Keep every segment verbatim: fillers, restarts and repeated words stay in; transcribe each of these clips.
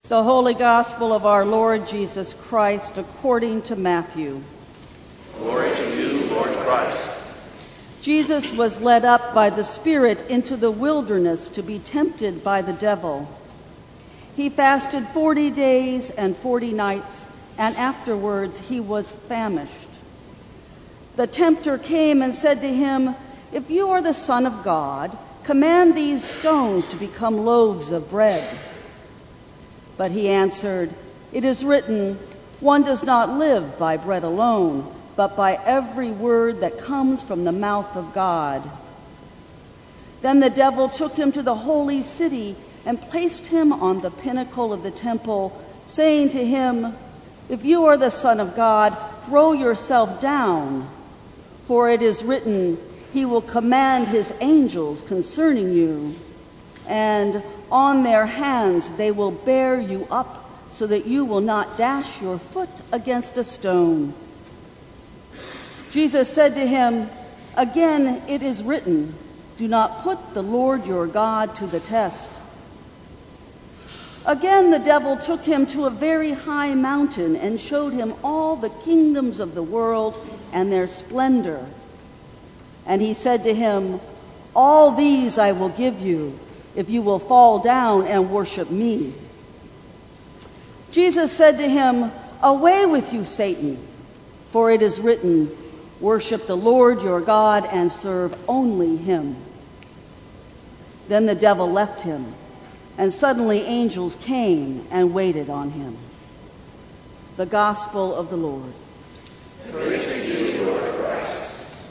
The Holy Gospel of our Lord Jesus Christ according to Matthew. Glory to you, Lord Christ. Jesus was led up by the Spirit into the wilderness to be tempted by the devil. He fasted forty days and forty nights, and afterwards he was famished. The tempter came and said to him, "If you are the Son of God, command these stones to become loaves of bread." But he answered, "It is written, one does not live by bread alone, but by every word that comes from the mouth of God." Then the devil took him to the holy city and placed him on the pinnacle of the temple, saying to him, "If you are the Son of God, throw yourself down. For it is written, he will command his angels concerning you, and on their hands they will bear you up, so that you will not dash your foot against a stone." Jesus said to him, "Again it is written, do not put the Lord your God to the test." Again the devil took him to a very high mountain and showed him all the kingdoms of the world and their splendor. And he said to him, "All these I will give you, if you will fall down and worship me." Jesus said to him, "Away with you, Satan, for it is written, worship the Lord your God and serve only him." Then the devil left him, and suddenly angels came and waited on him. The Gospel of the Lord. Praise to you, Lord Christ.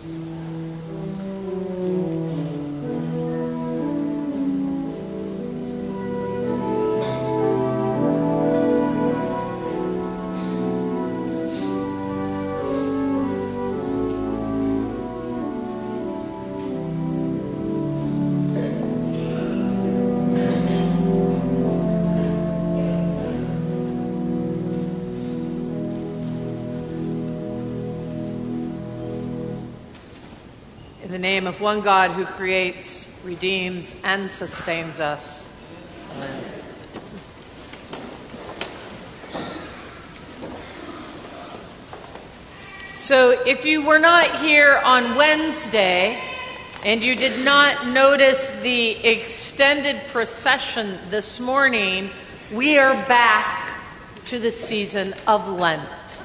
In the name of one God who creates, redeems, and sustains us. Amen. So if you were not here on Wednesday and you did not notice the extended procession this morning, we are back to the season of Lent.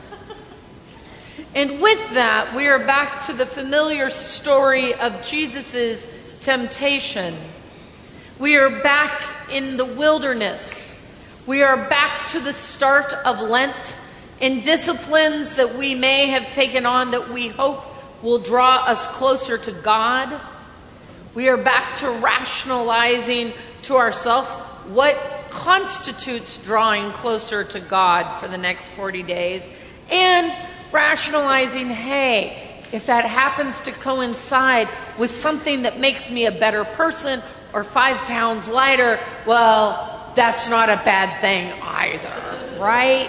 And with that, we are back to the familiar story of Jesus' temptation. We are back in the wilderness. We are back to the start of Lent in disciplines that we may have taken on that we hope will draw us closer to God. We are back to rationalizing to ourselves what constitutes drawing closer to God for the next forty days, and rationalizing, hey, if that happens to coincide with something that makes me a better person or five pounds lighter, well, that's not a bad thing either, right?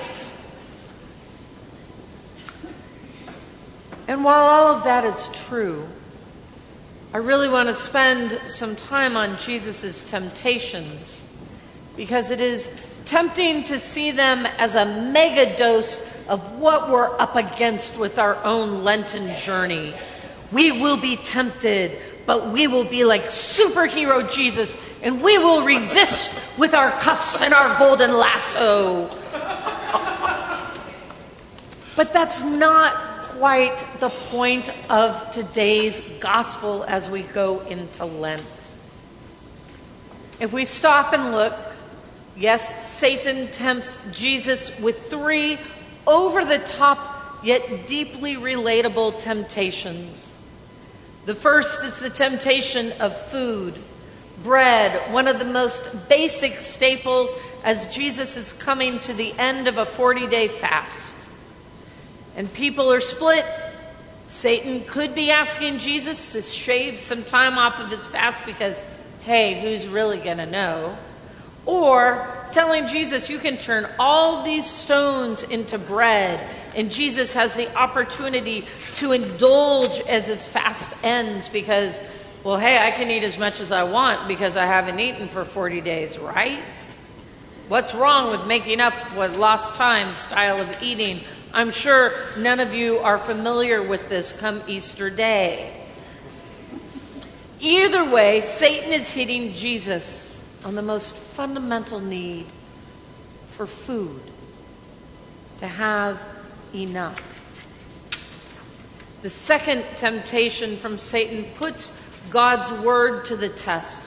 And while all of that is true, I really want to spend some time on Jesus' temptations, because it is tempting to see them as a mega dose of what we're up against with our own Lenten journey. We will be tempted, but we will be like superhero Jesus, and we will resist with our cuffs and our golden lasso. But that's not quite the point of today's gospel as we go into Lent. If we stop and look, yes, Satan tempts Jesus with three over-the-top yet deeply relatable temptations. The first is the temptation of food. Bread, one of the most basic staples as Jesus is coming to the end of a forty-day fast. And people are split. Satan could be asking Jesus to shave some time off of his fast because, hey, who's really going to know? Or telling Jesus, you can turn all these stones into bread. And Jesus has the opportunity to indulge as his fast ends because, well, hey, I can eat as much as I want because I haven't eaten for forty days, right? What's wrong with making up with lost time style of eating? I'm sure none of you are familiar with this come Easter Day. Either way, Satan is hitting Jesus on the most fundamental need for food, to have enough. The second temptation from Satan puts God's word to the test.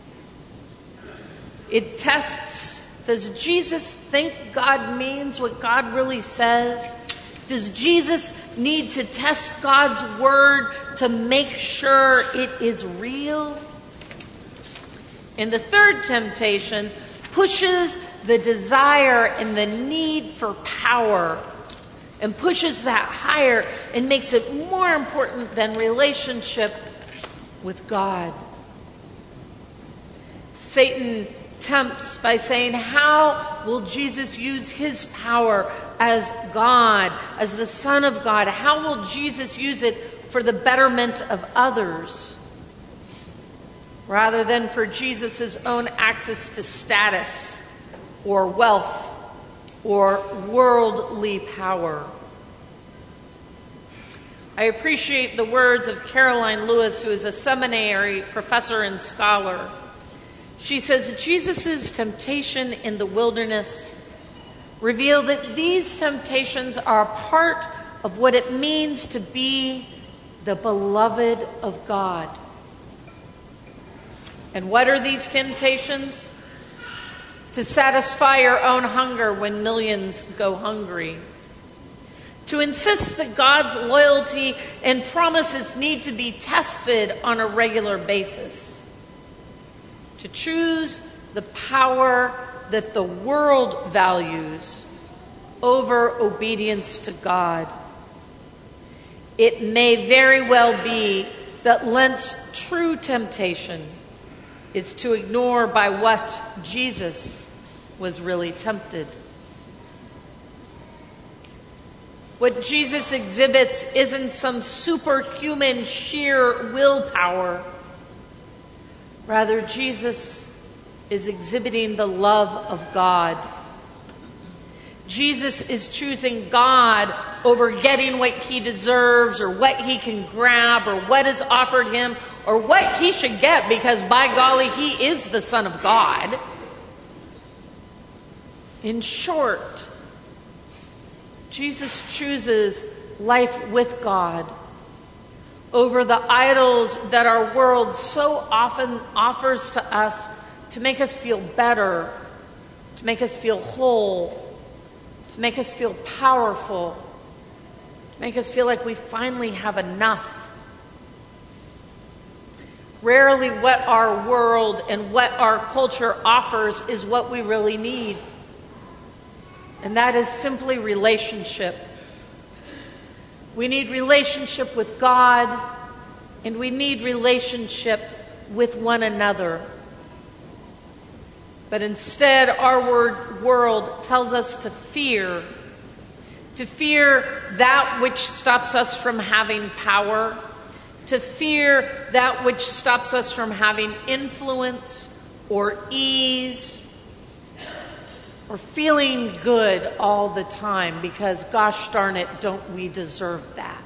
It tests, does Jesus think God means what God really says? Does Jesus need to test God's word to make sure it is real? And the third temptation pushes the desire and the need for power and pushes that higher and makes it more important than relationship with God. Satan tempts by saying, how will Jesus use his power as God, as the Son of God? How will Jesus use it for the betterment of others, rather than for Jesus' own access to status or wealth or worldly power? I appreciate the words of Caroline Lewis, who is a seminary professor and scholar. She says, Jesus' temptation in the wilderness revealed that these temptations are a part of what it means to be the beloved of God. And what are these temptations? To satisfy your own hunger when millions go hungry. To insist that God's loyalty and promises need to be tested on a regular basis. To choose the power that the world values over obedience to God. It may very well be that Lent's true temptation is to ignore by what Jesus was really tempted. What Jesus exhibits isn't some superhuman sheer willpower. Rather, Jesus is exhibiting the love of God. Jesus is choosing God over getting what he deserves or what he can grab or what is offered him or what he should get, because by golly, he is the Son of God. In short, Jesus chooses life with God over the idols that our world so often offers to us to make us feel better, to make us feel whole, to make us feel powerful, to make us feel like we finally have enough. Rarely what our world and what our culture offers is what we really need. And that is simply relationship. We need relationship with God, and we need relationship with one another. But instead, our word, world tells us to fear. To fear that which stops us from having power. To fear that which stops us from having influence or ease or feeling good all the time, because gosh darn it, don't we deserve that?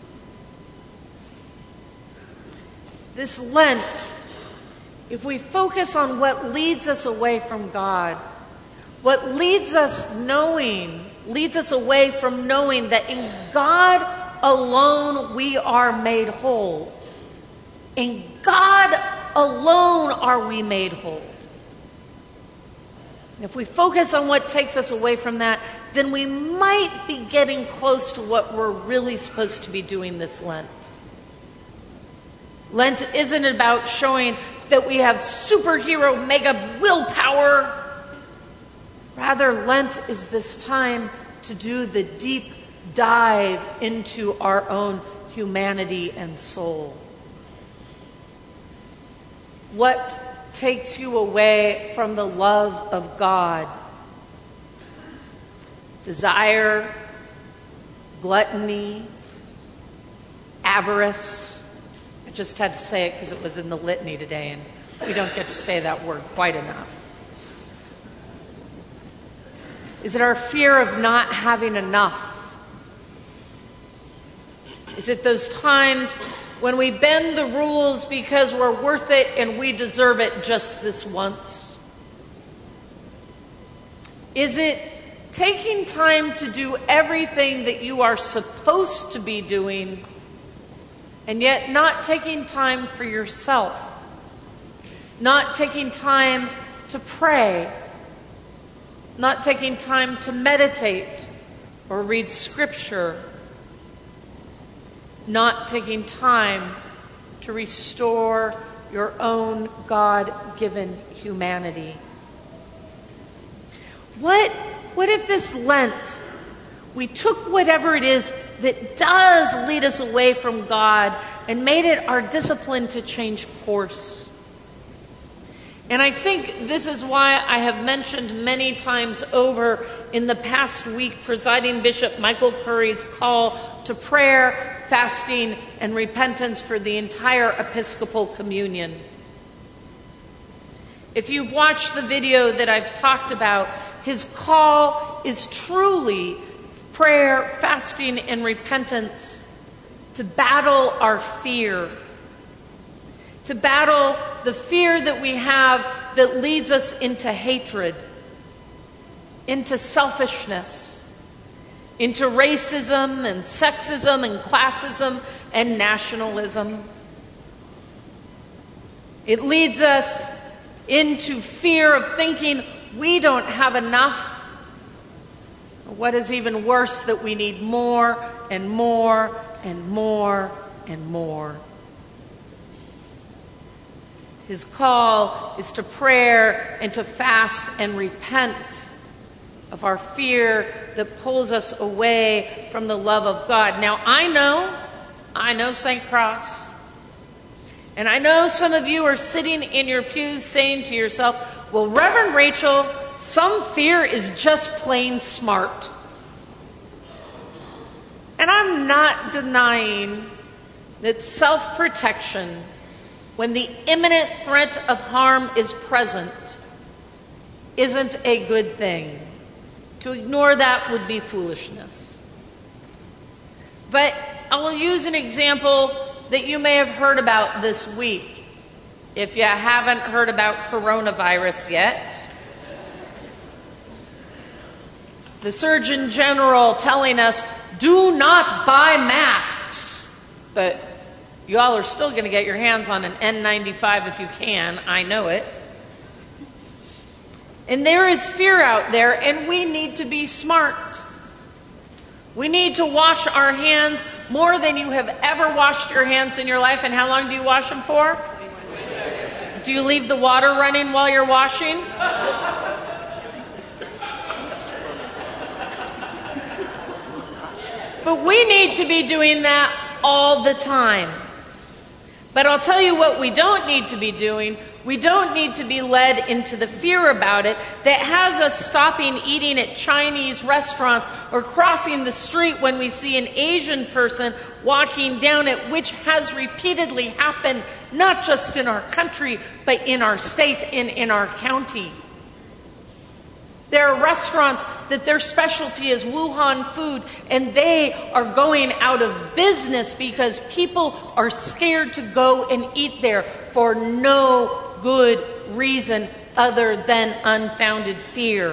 This Lent, if we focus on what leads us away from God, what leads us knowing, leads us away from knowing that in God alone we are made whole. In God alone are we made whole. And if we focus on what takes us away from that, then we might be getting close to what we're really supposed to be doing this Lent. Lent isn't about showing that we have superhero mega willpower. Rather, Lent is this time to do the deep dive into our own humanity and soul. What takes you away from the love of God? Desire, gluttony, avarice. I just had to say it because it was in the litany today, and we don't get to say that word quite enough. Is it our fear of not having enough? Is it those times when we bend the rules because we're worth it and we deserve it just this once? Is it taking time to do everything that you are supposed to be doing and yet not taking time for yourself? Not taking time to pray? Not taking time to meditate or read scripture? Not taking time to restore your own God-given humanity? What, what if this Lent we took whatever it is that does lead us away from God and made it our discipline to change course? And I think this is why I have mentioned many times over in the past week Presiding Bishop Michael Curry's call to prayer, fasting, and repentance for the entire Episcopal Communion. If you've watched the video that I've talked about, his call is truly prayer, fasting, and repentance to battle our fear. To battle the fear that we have that leads us into hatred, into selfishness, into racism and sexism and classism and nationalism. It leads us into fear of thinking we don't have enough. Or what is even worse, that we need more and more and more and more. His call is to prayer and to fast and repent of our fear that pulls us away from the love of God. Now, I know, I know Saint Cross, and I know some of you are sitting in your pews saying to yourself, well, Reverend Rachel, some fear is just plain smart. And I'm not denying that self-protection, when the imminent threat of harm is present, isn't a good thing. To ignore that would be foolishness. But I will use an example that you may have heard about this week. If you haven't heard about coronavirus yet, the Surgeon General telling us, do not buy masks. But you all are still going to get your hands on an N ninety-five if you can. I know it. And there is fear out there, and we need to be smart. We need to wash our hands more than you have ever washed your hands in your life. And how long do you wash them for? Do you leave the water running while you're washing? But we need to be doing that all the time. But I'll tell you what we don't need to be doing. We don't need to be led into the fear about it that has us stopping eating at Chinese restaurants or crossing the street when we see an Asian person walking down it, which has repeatedly happened, not just in our country, but in our state and in our county. There are restaurants that their specialty is Wuhan food, and they are going out of business because people are scared to go and eat there for no good reason other than unfounded fear,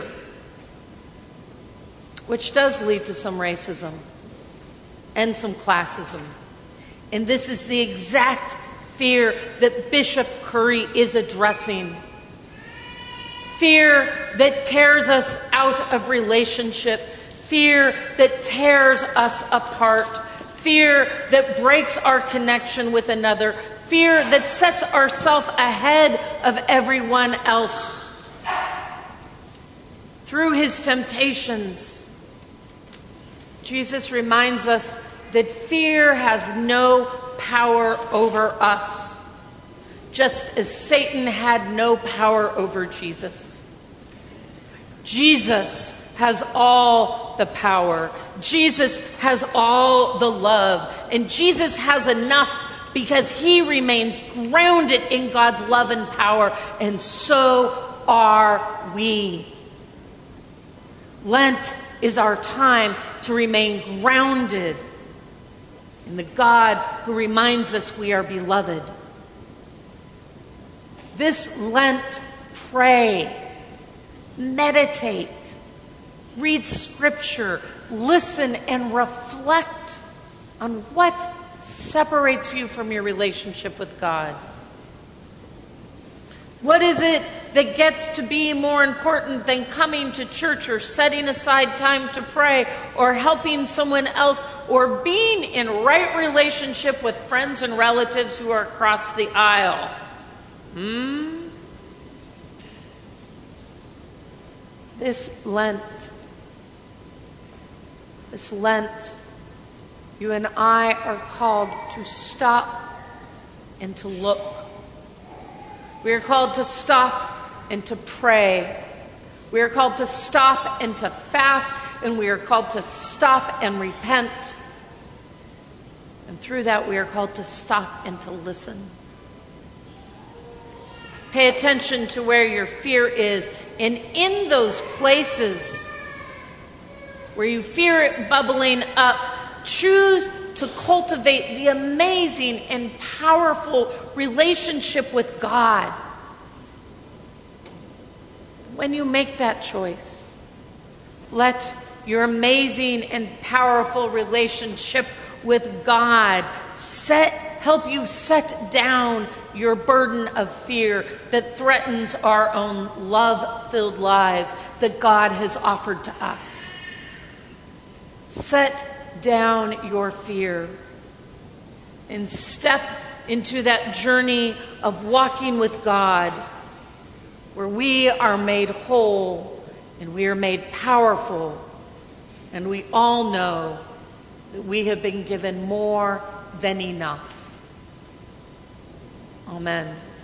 which does lead to some racism and some classism. And this is the exact fear that Bishop Curry is addressing. Fear that tears us out of relationship. Fear that tears us apart. Fear that breaks our connection with another. Fear that sets ourselves ahead of everyone else. Through his temptations, Jesus reminds us that fear has no power over us, just as Satan had no power over Jesus. Jesus has all the power. Jesus has all the love. And Jesus has enough because he remains grounded in God's love and power. And so are we. Lent is our time to remain grounded in the God who reminds us we are beloved. This Lent, pray, meditate, read scripture, listen, and reflect on what separates you from your relationship with God. What is it that gets to be more important than coming to church or setting aside time to pray or helping someone else or being in right relationship with friends and relatives who are across the aisle? Hmm? This Lent, this Lent, you and I are called to stop and to look. We are called to stop and to pray. We are called to stop and to fast, and we are called to stop and repent. And through that, we are called to stop and to listen. Pay attention to where your fear is, and in those places where you fear it bubbling up, choose to cultivate the amazing and powerful relationship with God. When you make that choice, let your amazing and powerful relationship with God set, help you set down your burden of fear that threatens our own love-filled lives that God has offered to us. Set down your fear and step into that journey of walking with God, where we are made whole and we are made powerful, and we all know that we have been given more than enough. Amen.